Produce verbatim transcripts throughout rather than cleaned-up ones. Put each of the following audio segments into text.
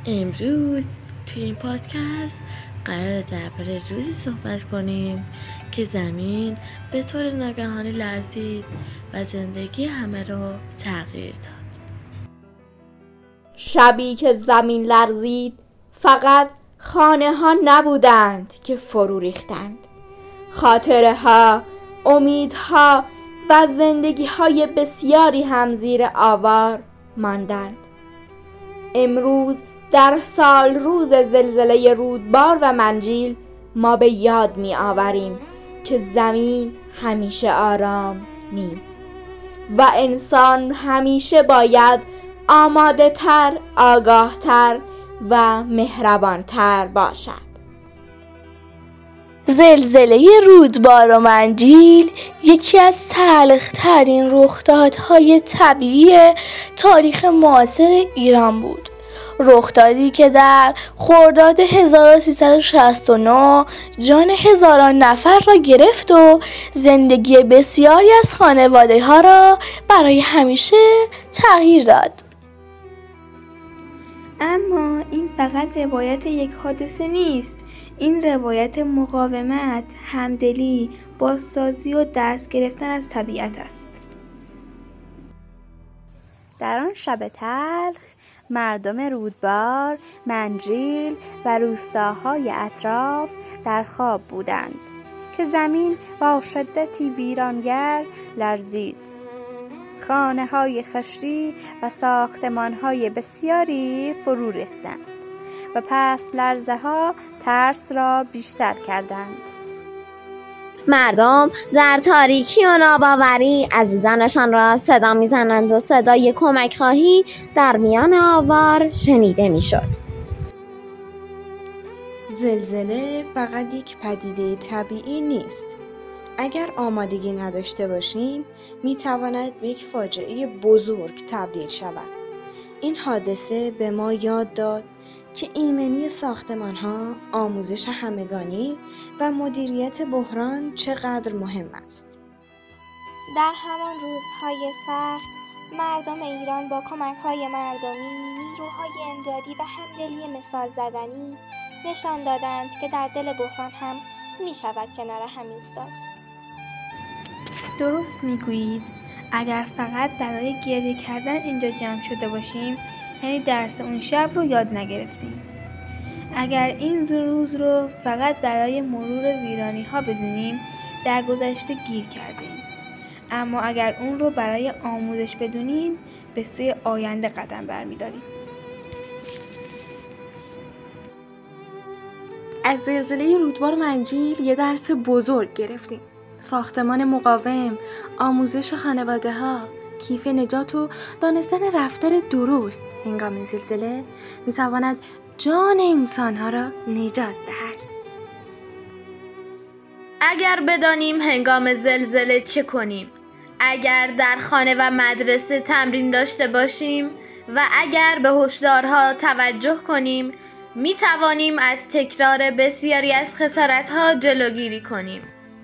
امروز توی این پادکست قرار درباره روزی صحبت کنیم که زمین به طور ناگهانی لرزید و زندگی همه رو تغییر داد. شبی که زمین لرزید فقط خانه ها نبودند که فرو ریختند. خاطره ها، امیدها و زندگی های بسیاری هم زیر آوار ماندند. امروز در سال روز زلزله رودبار و منجیل ما به یاد می آوریم که زمین همیشه آرام نیست و انسان همیشه باید آماده تر، آگاه تر و مهربان تر باشد. زلزله رودبار و منجیل یکی از تلخ‌ترین رخدادهای طبیعی تاریخ معاصر ایران بود. رخدادی که در خرداد هزار و سیصد و شصت و نه جان هزاران نفر را گرفت و زندگی بسیاری از خانواده‌ها را برای همیشه تغییر داد. اما این فقط روایت یک حادثه نیست. این روایت مقاومت، همدلی، بازسازی و درس گرفتن از طبیعت است. در آن شب تلخ مردم رودبار، منجیل و روستاهای اطراف در خواب بودند که زمین با شدتی ویرانگر لرزید. خانه‌های خشتی و ساختمان‌های بسیاری فرو ریختند و پس لرزه‌ها ترس را بیشتر کردند. مردم در تاریکی و ناباوری عزیزانشان را صدا می‌زنند و صدای کمک خواهی در میان آوار شنیده می‌شد. زلزله فقط یک پدیده طبیعی نیست. اگر آمادگی نداشته باشیم می‌تواند به یک فاجعه بزرگ تبدیل شود. این حادثه به ما یاد داد که ایمنی ساختمان‌ها، آموزش همگانی و مدیریت بحران چقدر مهم است. در همان روزهای سخت، مردم ایران با کمک‌های مردمی، نیروهای امدادی و همدلی مثال زدنی نشان دادند که در دل بحران هم می‌شود کنار هم ایستاد. درست میگویید. اگر فقط برای گریه کردن اینجا جمع شده باشیم، یعنی درس اون شب رو یاد نگرفتیم. اگر این روز رو فقط برای مرور ویرانی ها بدونیم، در گذشته گیر کردیم. اما اگر اون رو برای آموزش بدونیم، به سوی آینده قدم برمی‌داریم. از زلزله رودبار و منجیل یه درس بزرگ گرفتیم. ساختمان مقاوم، آموزش خانواده ها، کیف نجات و دانستن رفتار درست هنگام زلزله می‌تواند جان انسان‌ها را نجات دهد. اگر بدانیم هنگام زلزله چه کنیم، اگر در خانه و مدرسه تمرین داشته باشیم و اگر به هشدارها توجه کنیم، می توانیم از تکرار بسیاری از خسارت‌ها جلوگیری کنیم.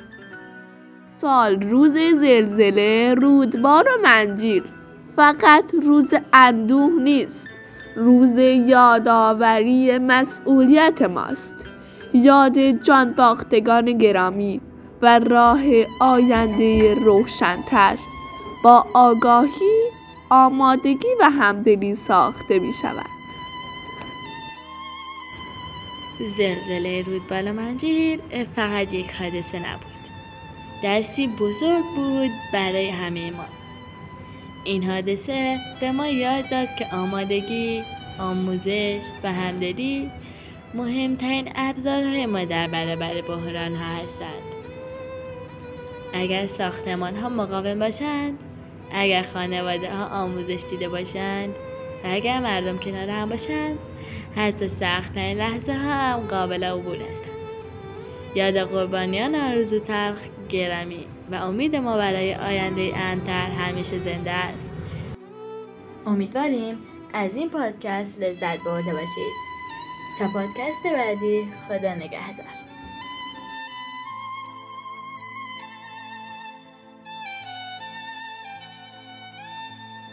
سال روز زلزله رودبار و منجیل فقط روز اندوه نیست، روز یادآوری مسئولیت ماست. یاد جان باختگان گرامی و راه آینده روشن‌تر با آگاهی، آمادگی و همدلی ساخته می شود. زلزله رودبار و منجیل فقط یک حادثه نبود، درسی بزرگ بود برای همه ما. این حادثه به ما یاد داد که آمادگی، آموزش و همدلی مهمترین ابزارهای ما در برابر بحران ها هستند. اگر ساختمان ها مقاوم باشند، اگر خانواده ها آموزش دیده باشند و اگر مردم کنار هم باشند، حتی سخت‌ترین لحظه ها هم قابل عبور هستند. یاد قربانیان آن روز تلخ گرامی و امید ما برای آینده امن‌تر همیشه زنده است. امیدواریم از این پادکست لذت برده باشید. تا پادکست بعدی، خدا نگهدار.